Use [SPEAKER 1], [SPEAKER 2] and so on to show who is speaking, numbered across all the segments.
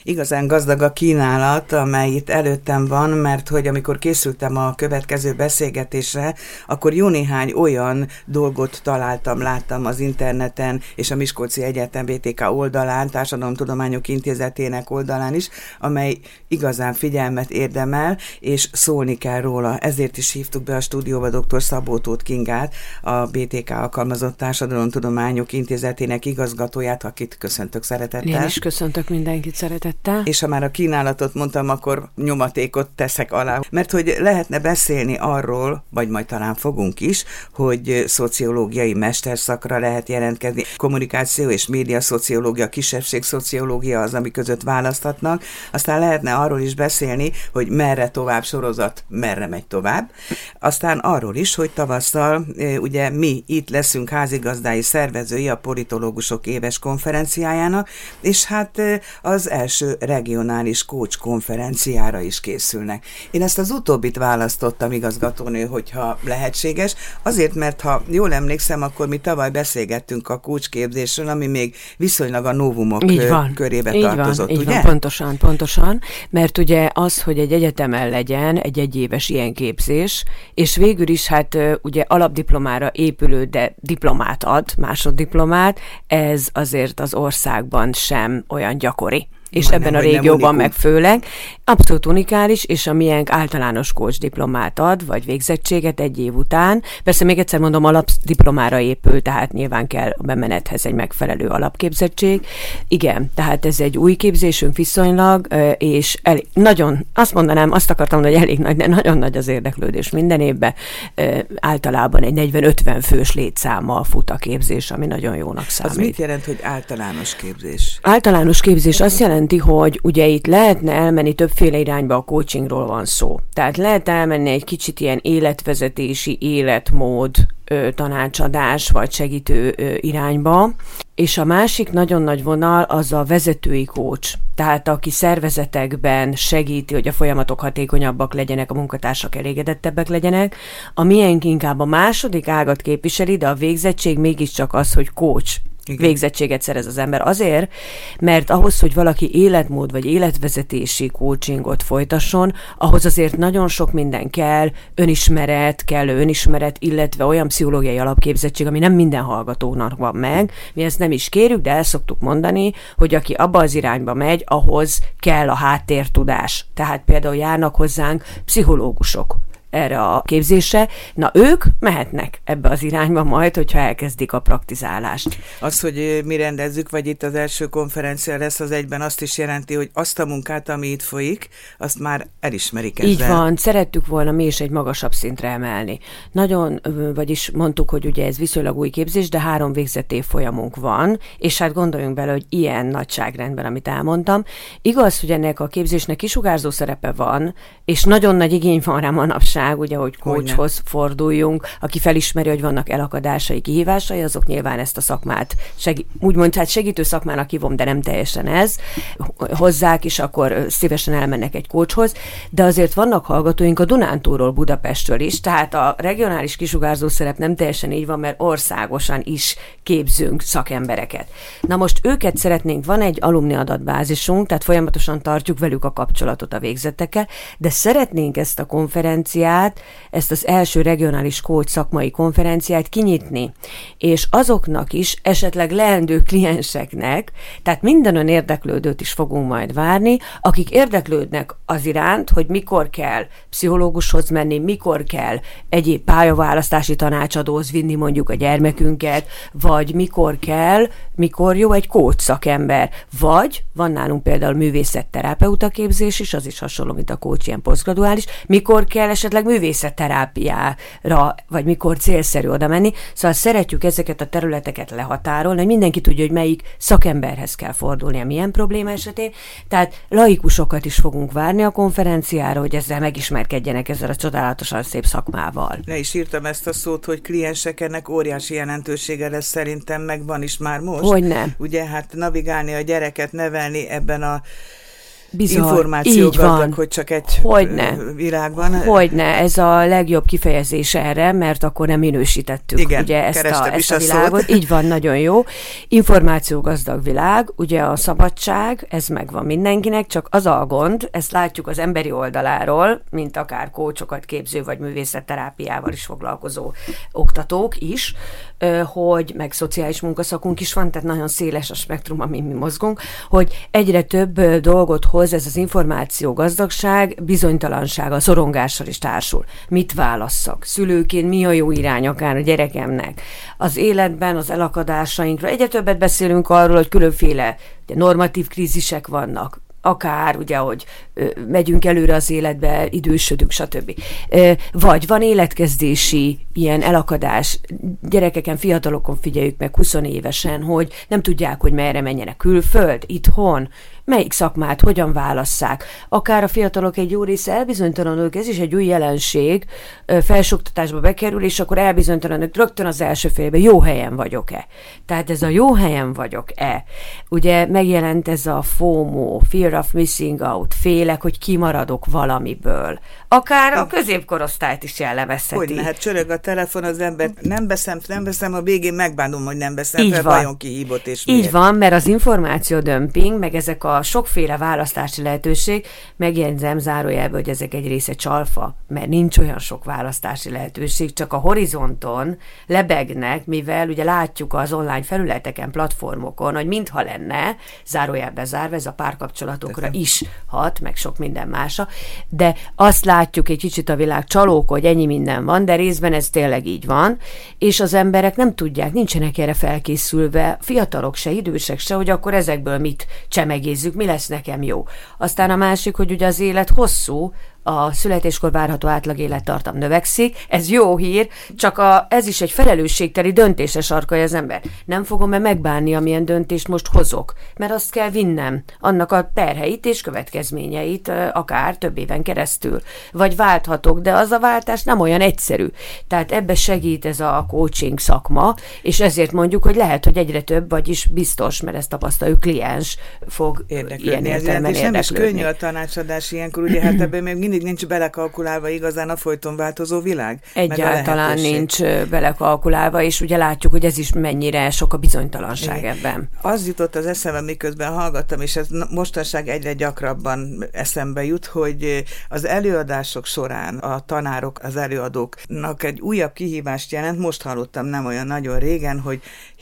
[SPEAKER 1] Igazán gazdag a kínálat, amely itt előttem van, mert hogy amikor készültem a következő beszélgetésre, akkor jó néhány olyan dolgot láttam az interneten és a Miskolci Egyetem BTK oldalán, Társadalomtudományok Intézetének oldalán is, amely igazán figyelmet érdemel, és szólni kell róla. Ezért is hívtuk be a stúdióba dr. Szabó Tóth Kingát, a BTK alkalmazott Társadalomtudományok Intézetének igazgatóját, akit köszöntök szeretettel.
[SPEAKER 2] Én is köszöntök mindenkit szeretettel.
[SPEAKER 1] És ha már a kínálatot mondtam, akkor nyomatékot teszek alá. Mert hogy lehetne beszélni arról, vagy majd talán fogunk is, hogy szociológiai mesterszakra lehet jelentkezni. Kommunikáció és média szociológia, kisebbségszociológia az, ami között választhatnak. Aztán lehetne arról is beszélni, hogy merre tovább sorozat, merre megy tovább. Aztán arról is, hogy tavasszal ugye mi itt leszünk házigazdái szervezői a politológusok éves konferenciájának, és hát az első regionális coach konferenciára is készülnek. Én ezt az utóbbit választottam, igazgatónő, hogyha lehetséges, azért, mert ha jól emlékszem, akkor mi tavaly beszélgettünk a coach képzésről, ami még viszonylag a novumok körébe tartozott,
[SPEAKER 2] így
[SPEAKER 1] ugye?
[SPEAKER 2] Van, pontosan, mert ugye az, hogy egy egyetemen legyen egy egyéves ilyen képzés, és végül is hát ugye alapdiplomára épülő, de diplomát ad, másoddiplomát, ez azért az országban sem olyan gyakori. És
[SPEAKER 1] Már
[SPEAKER 2] ebben a régióban meg főleg abszolút unikális, és a miénk általános coach diplomát ad, vagy végzettséget egy év után. Persze még egyszer mondom, alapdiplomára épül, tehát nyilván kell a bemenethez egy megfelelő alapképzettség. Igen, tehát ez egy új képzésünk viszonylag, és nagyon, azt akartam mondani, hogy elég nagy, de nagyon nagy az érdeklődés minden évben. Általában egy 40-50 fős létszámmal fut a képzés, ami nagyon jónak számít.
[SPEAKER 1] Az mit jelent, hogy általános képzés?
[SPEAKER 2] Általános képzés azt jelenti, hogy ugye itt lehetne elmenni többféle irányba, a coachingról van szó. Tehát lehet elmenni egy kicsit ilyen életvezetési, életmód tanácsadás, vagy segítő irányba, és a másik nagyon nagy vonal az a vezetői coach, tehát aki szervezetekben segíti, hogy a folyamatok hatékonyabbak legyenek, a munkatársak elégedettebbek legyenek. A miénk inkább a második ágat képviseli, de a végzettség mégiscsak az, hogy coach. Igen. Végzettséget szerez az ember azért, mert ahhoz, hogy valaki életmód vagy életvezetési coachingot folytasson, ahhoz azért nagyon sok minden kell, önismeret, illetve olyan pszichológiai alapképzettség, ami nem minden hallgatónak van meg. Mi ezt nem is kérjük, de el szoktuk mondani, hogy aki abba az irányba megy, ahhoz kell a háttértudás. Tehát például járnak hozzánk pszichológusok erre a képzésre. Na, ők mehetnek ebbe az irányba majd, hogyha elkezdik a praktizálást.
[SPEAKER 1] Az, hogy mi rendezzük, vagy itt az első konferencia lesz, az egyben azt is jelenti, hogy azt a munkát, ami itt folyik, azt már elismerik ezzel.
[SPEAKER 2] Így van, szerettük volna mi is egy magasabb szintre emelni. Nagyon, vagyis mondtuk, hogy ugye ez viszonylag új képzés, de 3 végzetév folyamunk van, és hát gondoljunk bele, hogy ilyen nagyságrendben, amit elmondtam. Igaz, hogy ennek a képzésnek kisugárzó szerepe van, és nagyon nagy igény van rá manapság, ugye, hogy coachhoz forduljunk, aki felismeri, hogy vannak elakadásai, kihívásai, azok nyilván ezt a szakmát úgymond, hát segítő szakmának hívom, de nem teljesen ez, hozzák, és akkor szívesen elmennek egy coachhoz, de azért vannak hallgatóink a Dunántúlról, Budapestről is, tehát a regionális kisugárzó szerep nem teljesen így van, mert országosan is képzünk szakembereket. Na most őket szeretnénk, van egy alumni adatbázisunk, tehát folyamatosan tartjuk velük a kapcsolatot a végzettekkel, de szeretnénk ezt a konferenciát, ezt az első regionális coach szakmai konferenciát kinyitni, és azoknak is, esetleg leendő klienseknek, tehát minden olyan érdeklődőt is fogunk majd várni, akik érdeklődnek az iránt, hogy mikor kell pszichológushoz menni, mikor kell egyéb pályaválasztási tanácsadóhoz vinni mondjuk a gyermekünket, vagy mikor jó egy coach szakember, vagy van nálunk például művészetterapeuta képzés is, az is hasonló, mint a coach, ilyen posztgraduális, mikor kell esetleg művészetterápiára, vagy mikor célszerű oda menni. Szóval szeretjük ezeket a területeket lehatárolni, hogy mindenki tudja, hogy melyik szakemberhez kell fordulnia, milyen probléma esetén. Tehát laikusokat is fogunk várni a konferenciára, hogy ezzel megismerkedjenek ezzel a csodálatosan szép szakmával.
[SPEAKER 1] Le is írtam ezt a szót, hogy kliensek, ennek óriási jelentősége lesz szerintem, meg van is már most.
[SPEAKER 2] Hogyne.
[SPEAKER 1] Ugye hát navigálni a gyereket, nevelni ebben a információgazdag, hogy csak egy világ van.
[SPEAKER 2] Hogyne, ez a legjobb kifejezés erre, mert akkor nem minősítettük.
[SPEAKER 1] Igen,
[SPEAKER 2] ugye ezt a világot. Így van, nagyon jó. Információgazdag világ, ugye a szabadság, ez megvan mindenkinek, csak az a gond, ezt látjuk az emberi oldaláról, mint akár kócsokat képző, vagy művészetterápiával is foglalkozó oktatók is, hogy meg szociális munkaszakunk is van, tehát nagyon széles a spektrum, amin mi mozgunk, hogy egyre több dolgot hoz ez az információ gazdagság, bizonytalansága, szorongással is társul. Mit válasszak? Szülőként mi a jó irány akár a gyerekemnek? Az életben, az elakadásainkról. Egyre többet beszélünk arról, hogy különféle normatív krízisek vannak, akár ugye, hogy megyünk előre az életbe, idősödünk, stb. Vagy van életkezdési ilyen elakadás, gyerekeken, fiatalokon figyeljük meg 20 évesen, hogy nem tudják, hogy merre menjenek, külföld, itthon, melyik szakmát, hogyan válasszák. Akár a fiatalok egy jó része elbizonytalanul, ez is egy új jelenség, felsőoktatásba bekerül, és akkor elbizonytalanul rögtön az első fél évben, jó helyen vagyok-e. Tehát ez a jó helyen vagyok-e. Ugye megjelent ez a FOMO, Fear of Missing Out, félek, hogy kimaradok valamiből. Akár a középkorosztályt is jellemezheti.
[SPEAKER 1] Hogyne, hát csörög a telefon, az ember nem veszem, a végén megbánom, hogy nem veszem, mert vajon kihívott és miért.
[SPEAKER 2] Így van, mert az információdömping, meg ezek a sokféle választási lehetőség, megjegyzem zárójelbe, hogy ezek egy része csalfa, mert nincs olyan sok választási lehetőség, csak a horizonton lebegnek, mivel ugye látjuk az online felületeken, platformokon, hogy mintha lenne, zárójelbe zárva, ez a párkapcsolatokra is hat, meg sok minden másra, de azt látjuk egy kicsit a világ csalók, hogy ennyi minden van, de részben ez tényleg így van, és az emberek nem tudják, nincsenek erre felkészülve, fiatalok se, idősek se, hogy akkor ezekből mit csemegézzük, mi lesz nekem jó. Aztán a másik, hogy ugye az élet hosszú, a születéskor várható átlag élettartam növekszik, ez jó hír, csak ez is egy felelősségteli döntésre sarkalja az ember. Nem fogom-e megbánni, amilyen döntést most hozok, mert azt kell vinnem, annak a terheit és következményeit akár több éven keresztül. Vagy válthatok, de az a váltás nem olyan egyszerű. Tehát ebbe segít ez a coaching szakma, és ezért mondjuk, hogy lehet, hogy egyre több, vagyis biztos, mert ezt tapasztaljuk, kliens fog ilyen értelemben
[SPEAKER 1] és nem is könnyű a tanácsadás ilyenkor, ugye hát ebben még mindig nincs belekalkulálva igazán a folyton változó világ.
[SPEAKER 2] Egyáltalán nincs belekalkulálva, és ugye látjuk, hogy ez is mennyire sok a bizonytalanság ebben.
[SPEAKER 1] Az jutott az eszembe, miközben hallgattam, és ez mostanság egyre gyakrabban eszembe jut, hogy az előadások során a tanárok, az előadóknak egy újabb kihívást jelent. Most hallottam nem olyan nagyon régen, hogy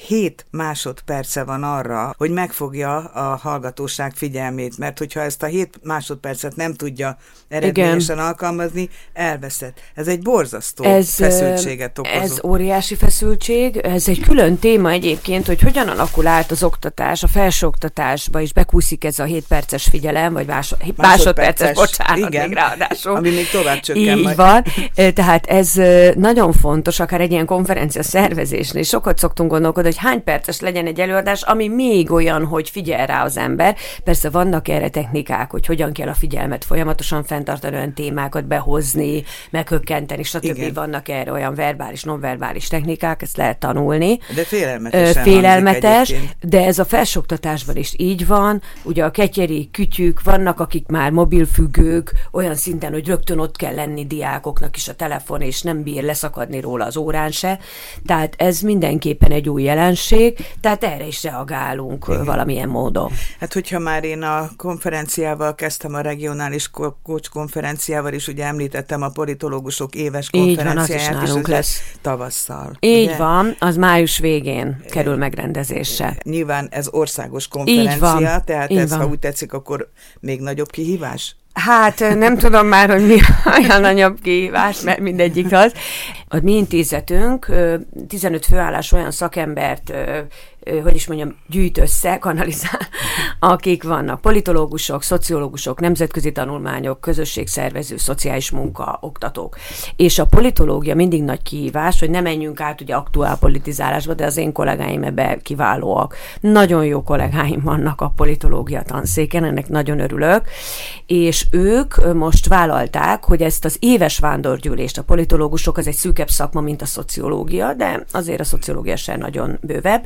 [SPEAKER 1] 7 másodperce van arra, hogy megfogja a hallgatóság figyelmét, mert hogyha ezt a 7 másodpercet nem tudja eredményesen alkalmazni, elveszett. Ez egy borzasztó feszültséget okozó.
[SPEAKER 2] Ez óriási feszültség, ez egy külön téma egyébként, hogy hogyan alakul át az oktatás, a felsőoktatásba is bekúszik ez a 7 perces figyelem, vagy másodperces, bocsánat,
[SPEAKER 1] igen,
[SPEAKER 2] még ráadásul.
[SPEAKER 1] Ami még tovább csökken.
[SPEAKER 2] Így van. Tehát ez nagyon fontos, akár egy ilyen konferencia szervezésnél. Sokat szoktunk gondolkodni, hogy hány perces legyen egy előadás, ami még olyan, hogy figyel rá az ember. Persze vannak erre technikák, hogy hogyan kell a figyelmet folyamatosan fenntartani, olyan témákat behozni, meghökkenteni, stb. Igen. Vannak erre olyan verbális, nonverbális technikák, ezt lehet tanulni.
[SPEAKER 1] De félelmetesen
[SPEAKER 2] félelmetes, de ez a felsőoktatásban is így van. Ugye a ketyeri kütyük, vannak, akik már mobilfüggők, olyan szinten, hogy rögtön ott kell lenni diákoknak is a telefon, és nem bír leszakadni róla az órán se. Tehát ez mindenképpen egy új jelenség, tehát erre is reagálunk valamilyen módon.
[SPEAKER 1] Hát hogyha már én a konferenciával kezdtem, a regionális coach konferenciával is, ugye említettem a politológusok éves konferenciáját,
[SPEAKER 2] és lesz
[SPEAKER 1] tavasszal.
[SPEAKER 2] Így
[SPEAKER 1] ugye?
[SPEAKER 2] Van, az május végén kerül megrendezésre.
[SPEAKER 1] Nyilván ez országos konferencia, tehát
[SPEAKER 2] így
[SPEAKER 1] ez,
[SPEAKER 2] van.
[SPEAKER 1] ha úgy tetszik, akkor még nagyobb kihívás?
[SPEAKER 2] Hát nem tudom már, hogy mi olyan nagyobb kihívás, mert mindegyik az. A mi intézetünk 15 főállás olyan szakembert, hogy is mondjam, gyűjt össze, kanalizál, akik vannak politológusok, szociológusok, nemzetközi tanulmányok, közösségszervező, szociális munka, oktatók. És a politológia mindig nagy kihívás, hogy ne menjünk át ugye aktuál politizálásba, de az én kollégáim ebben kiválóak. Nagyon jó kollégáim vannak a politológia tanszéken, ennek nagyon örülök, és ők most vállalták, hogy ezt az éves vándorgyűlést, a politológusok az egy szűkebb szakma, mint a szociológia, de azért a szociológia sem nagyon bővebb,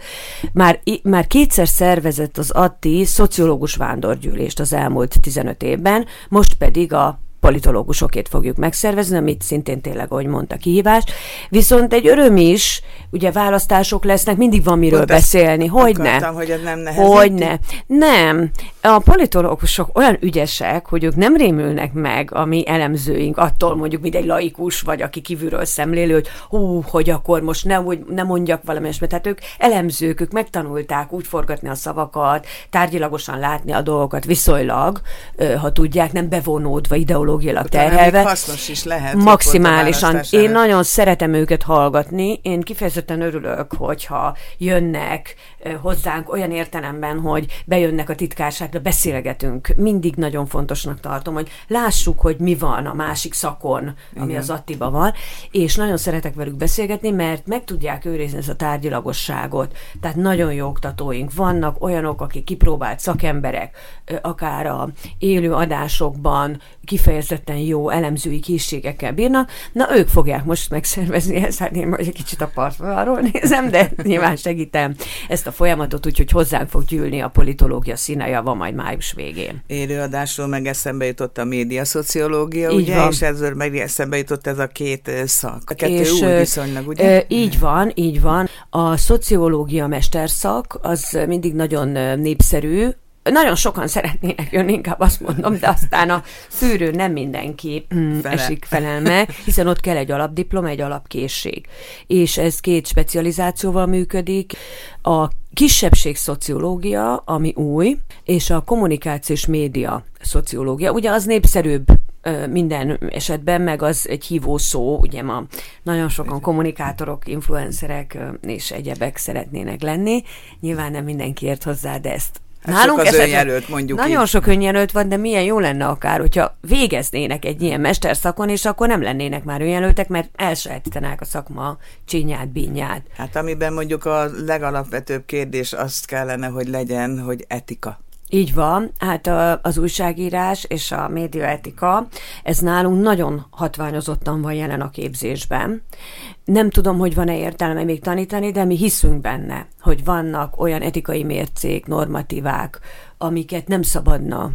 [SPEAKER 2] már kétszer szervezett az Atti szociológus vándorgyűlést az elmúlt 15 évben, most pedig a politológusokét fogjuk megszervezni, amit szintén tényleg, ahogy mondta, kihívás. Viszont egy öröm is, ugye választások lesznek, mindig van miről beszélni. Hogyne?
[SPEAKER 1] Hogy ez nem nehezíti?
[SPEAKER 2] Hogyne. Nem. A politológusok olyan ügyesek, hogy ők nem rémülnek meg a mi elemzőink attól, mondjuk, mint egy laikus, vagy aki kívülről szemlélő, hogy hogy akkor most ne mondjak valami esmet. Tehát ők elemzők, ők megtanulták úgy forgatni a szavakat, tárgyilagosan látni a dolgokat viszonylag, ha tudják, nem bevonódva, ideológiailag terhelve.
[SPEAKER 1] Hasznos is lehet.
[SPEAKER 2] Maximálisan. Én nagyon szeretem őket hallgatni. Én kifejezetten örülök, hogyha jönnek hozzánk olyan értelemben, hogy bejönnek a titkárságra, beszélgetünk. Mindig nagyon fontosnak tartom, hogy lássuk, hogy mi van a másik szakon, ami igen. az Attiba van, és nagyon szeretek velük beszélgetni, mert meg tudják őrizni ezt a tárgyilagosságot. Tehát nagyon jó oktatóink vannak, olyanok, akik kipróbált szakemberek, akár a élő adásokban kifejezetten jó elemzői készségekkel bírnak. Na, ők fogják most megszervezni ezt, hát én majd egy kicsit a partvonalról nézem, de nyilván segítem ezt a folyamatot, úgyhogy hozzánk fog gyűlni a politológia színejava majd május végén.
[SPEAKER 1] Élőadásról meg eszembe jutott a médiaszociológia,
[SPEAKER 2] így
[SPEAKER 1] ugye,
[SPEAKER 2] van.
[SPEAKER 1] és ezzel meg eszembe jutott ez a két szak. A kettő és, új viszonylag, ugye?
[SPEAKER 2] Így van. A szociológia mesterszak az mindig nagyon népszerű, nagyon sokan szeretnének jönni, inkább azt mondom, de aztán a szűrő nem mindenki felel meg, hiszen ott kell egy alapdiploma, egy alapkészség. És ez két specializációval működik. A kisebbségszociológia, ami új, és a kommunikációs média szociológia. Ugye az népszerűbb minden esetben, meg az egy hívó szó, ugye ma nagyon sokan kommunikátorok, influencerek és egyebek szeretnének lenni. Nyilván nem mindenki ért hozzá, de ezt
[SPEAKER 1] nálunk sok az önjelölt, mondjuk
[SPEAKER 2] nagyon
[SPEAKER 1] így.
[SPEAKER 2] Sok önjelölt van, de milyen jó lenne akár, hogyha végeznének egy ilyen mesterszakon, és akkor nem lennének már önjelöltek, mert elsajátítanák a szakma csínyát, bínyát.
[SPEAKER 1] Hát amiben mondjuk a legalapvetőbb kérdés azt kellene, hogy legyen, hogy etika.
[SPEAKER 2] Így van, hát az újságírás és a médiaetika, ez nálunk nagyon hatványozottan van jelen a képzésben. Nem tudom, hogy van-e értelme még tanítani, de mi hiszünk benne, hogy vannak olyan etikai mércék, normatívák, amiket nem szabadna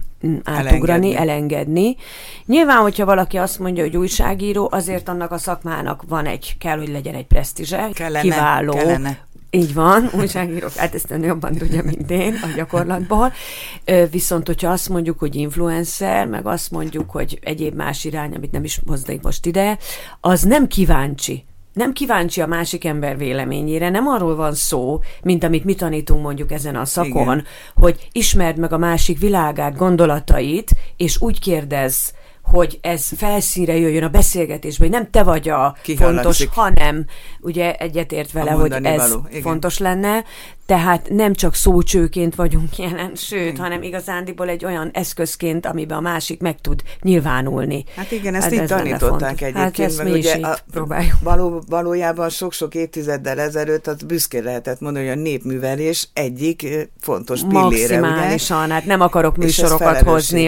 [SPEAKER 2] elengedni. Nyilván, hogyha valaki azt mondja, hogy újságíró, azért annak a szakmának kell, hogy legyen egy presztízse, kiváló. Így van, újságírók, hát ezt ön jobban tudja, mint én a gyakorlatból. Viszont, hogyha azt mondjuk, hogy influencer, meg azt mondjuk, hogy egyéb más irány, amit nem is hoznék most ide, az nem kíváncsi. Nem kíváncsi a másik ember véleményére, nem arról van szó, mint amit mi tanítunk mondjuk ezen a szakon, igen. hogy ismerd meg a másik világát, gondolatait, és úgy kérdezz, hogy ez felszínre jöjjön a beszélgetésbe, hogy nem te vagy a fontos, hanem ugye egyetért vele, hogy ez fontos lenne, tehát nem csak szócsőként vagyunk jelen, sőt, hanem igazándiból egy olyan eszközként, amiben a másik meg tud nyilvánulni.
[SPEAKER 1] Hát igen, ezt így tanították egyébként. Hát
[SPEAKER 2] ezt mi is próbáljuk.
[SPEAKER 1] Valójában sok-sok évtizeddel ezelőtt az büszke lehetett mondani, hogy a népművelés egyik fontos pillére.
[SPEAKER 2] Maximálisan, hát nem akarok műsorokat hozni,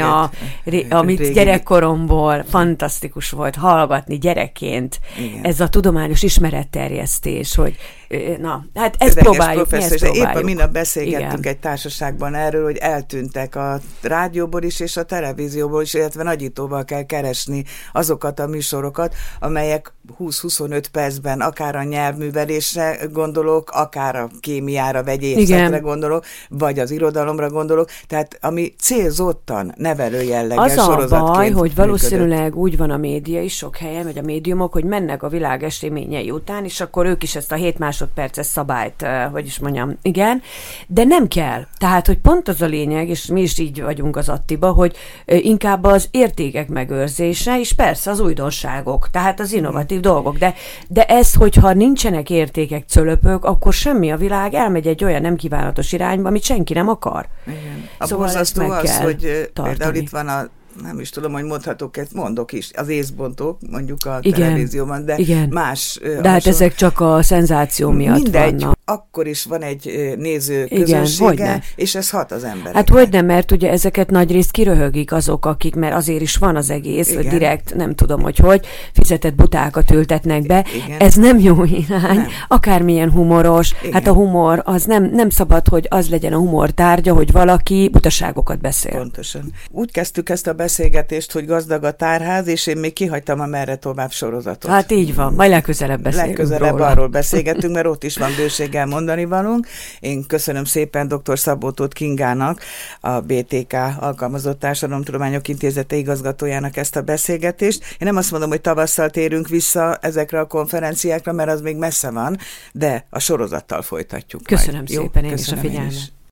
[SPEAKER 2] amit gyerekkoromból fantasztikus volt hallgatni gyerekként. Igen. Ez a tudományos ismeretterjesztés, hogy na, hát ezt próbáljuk.
[SPEAKER 1] Éppen minap beszélgettünk egy társaságban erről, hogy eltűntek a rádióból is, és a televízióból is, illetve nagyítóval kell keresni azokat a műsorokat, amelyek 20-25 percben akár a nyelvművelésre gondolok, akár a kémiára, vegyészetre gondolok, vagy az irodalomra gondolok, tehát ami célzottan nevelő jelleggel sorozatként
[SPEAKER 2] az a baj, hogy valószínűleg
[SPEAKER 1] működött.
[SPEAKER 2] Úgy van a média is sok helyen, vagy a médiumok, hogy mennek a világ eseményei után, és akkor ők is ezt a 7 másodperces szabályt, hogy is mondjam, igen, de nem kell. Tehát, hogy pont az a lényeg, és mi is így vagyunk az Attiba, hogy inkább az értékek megőrzése, és persze az újdonságok, tehát az innovatív dolgok, de ez, hogyha nincsenek értékek, cölöpök, akkor semmi, a világ elmegy egy olyan nem kívánatos irányba, amit senki nem akar.
[SPEAKER 1] Igen. A borzasztó az, hogy például itt van a nem is tudom, hogy mondhatok, ezt mondok is, az észbontók, mondjuk a
[SPEAKER 2] igen,
[SPEAKER 1] televízióban, de
[SPEAKER 2] igen.
[SPEAKER 1] más.
[SPEAKER 2] De hát ezek csak a szenzáció miatt
[SPEAKER 1] mindegy,
[SPEAKER 2] vannak.
[SPEAKER 1] Akkor is van egy néző közönsége, és ez hat az embereknek.
[SPEAKER 2] Hát hogyne, mert ugye ezeket nagyrészt kiröhögik azok, akik, mert azért is van az egész, hogy direkt, nem tudom, hogy fizetett butákat ültetnek be.
[SPEAKER 1] Igen.
[SPEAKER 2] Ez nem jó irány, nem. Akármilyen humoros.
[SPEAKER 1] Igen.
[SPEAKER 2] Hát a humor, az nem szabad, hogy az legyen a humor tárgya, hogy valaki butaságokat beszél.
[SPEAKER 1] Pontosan. Úgy kezdtük ezt a beszélgetést, hogy gazdag a tárház, és én még kihagytam a Merre tovább sorozatot.
[SPEAKER 2] Hát így van, majd legközelebb beszélünk
[SPEAKER 1] Legközelebb
[SPEAKER 2] róla.
[SPEAKER 1] arról beszélgetünk, mert ott is van bőséggel mondani valónk. Én köszönöm szépen dr. Szabó Tóth Kingának, a BTK Alkalmazott Társadalomtudományok Intézete igazgatójának ezt a beszélgetést. Én nem azt mondom, hogy tavasszal térünk vissza ezekre a konferenciákra, mert az még messze van, de a sorozattal folytatjuk.
[SPEAKER 2] Köszönöm
[SPEAKER 1] majd.
[SPEAKER 2] szépen, én
[SPEAKER 1] köszönöm
[SPEAKER 2] is a figyelmet.